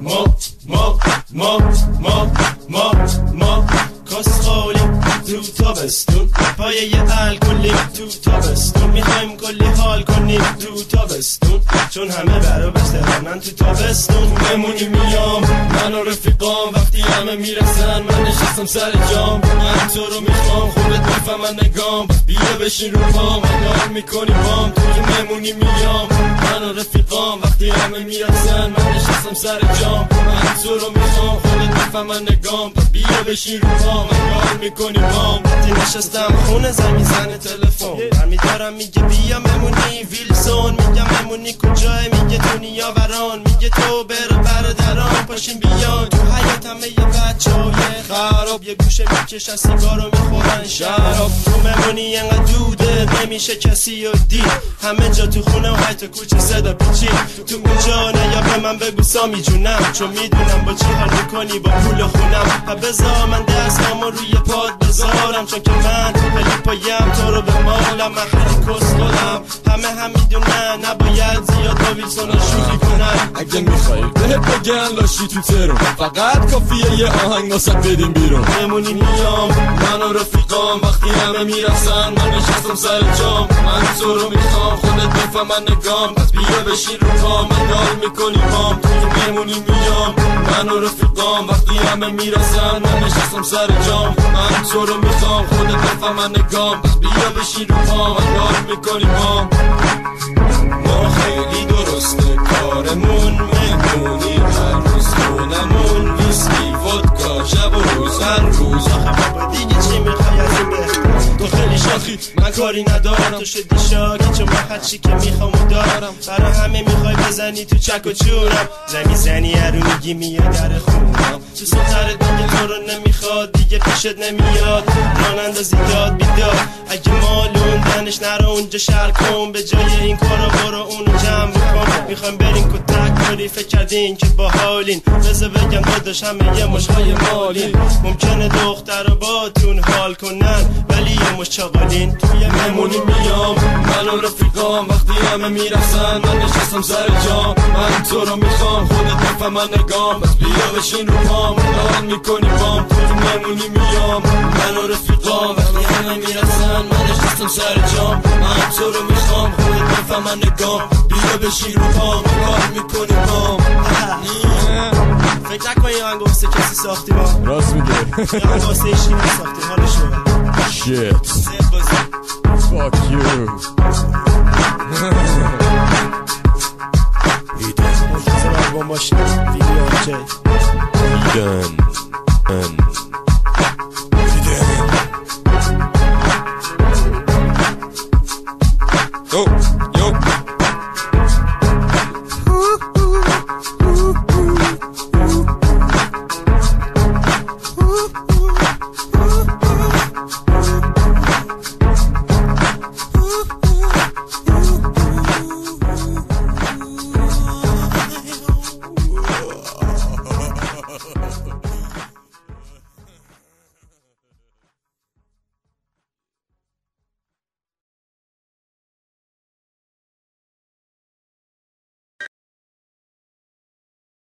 ما کسخالیم تو تابستون پایه الکلیم تو تابستون میخوایم کلی حال کنیم تو تابستون چون همه برا بسترانن تو تابستون بمونی میام من و رفیقام وقتی همه میرسن من نشستم سر جام من تو رو میخوام خودت بفهمن نگام بیا بشین رو پام انگار میکنی بام تو که نمونی میام من و رفیقام وقتی همه میرسن من نشستم سر جام من تو رو میخوام خودت بفهمن نگام بیا بشین رو پام انگار میکنی بام وقتی نشستم خونه زنگ میزنه تلفن برمیدارم میگه بیا ممونی ویلسون میگم ممونی کجای میگه دنیا وران میگه تو برادران پاشین بیان تو حیات همه یه بچهای خراب یه گوشه میکشن سیگارو میخورن شراب تو ممونی انقدر دوده نمیشه کسی رو دید همه جا تو خونه و حیط کوچه صدا پیچی تو اونجا نه یا به من بگو سامی جونم چون میدونم با چی حال میکنی با پول خونم بذار من دستامو روی پاد بذارم چون که من خیلی پایم تو رو به مالم من خیلی کس دادم همه میدونن نباید زیاد با ویلسون شوخی کنن اگه میخوایی بهت بگن لاشی تو ترون فقط کافیه یه آهنگ واسه بدیم بیرون بمونی میام من و رفیقام وقتی همه میرسن من نشستم سر جام من تو رو میخوام خودت بفهمن نگام پس بیا بشین رو پام انگار میکنی بام تو بمونی میام من و رفیقام وقتی همه میرسن من نشستم سر جام من تو رو میخوام خودت بفهمن نگام پس بیا بشین رو پام انگار میکنی بام ما خیلی درسته کارمون مهمونی هر روز خونمون ویسکی ودکا شب و روز هر روز آخه بابا دیگه چی میخوای از این بهتر تو خیلی شاخی من کاری ندارم تو شدی شاکی چون من هرچی که میخوام و دارم برای همه میخوای بزنی تو چک و چورم زنی هر رو میگی میاد در خونم تو سوترت دیگه تو رو نمیخواد دیگه پیشت نمیاد ران اندازی داد بیداد اگه مالوندنش نرو اونجا شهر کن به جای این کارا برو اونو جمع بکن میخوایم برین کتک کاری فکر کردین که باحالین بذار بگم داداش همه یه مشهای مالین ممکنه دختر با تون حال کنن ولی یه مش چاقالین توی ممونی میام من و رفیقام وقتی همه میرسن من نشستم سر جام من تو رو میخوام خودت بفهمن نگام بس بیا بشین رو پام دارم میکنی بام توی ممونی میام من و رفیقام وقتی همه میرسن من نشستم سر جام من تو رو میخوام خودت بفهمن نگام بیا بشین رو پام کار میکنی بام فکر نکنی یه آهنگ واسه کسی ساختی با راست میگه یه آهنگ واسه ایشی ساختی حالشو Shit. Fuck you. منتظر با ماشین ویدیو آنجای Oh,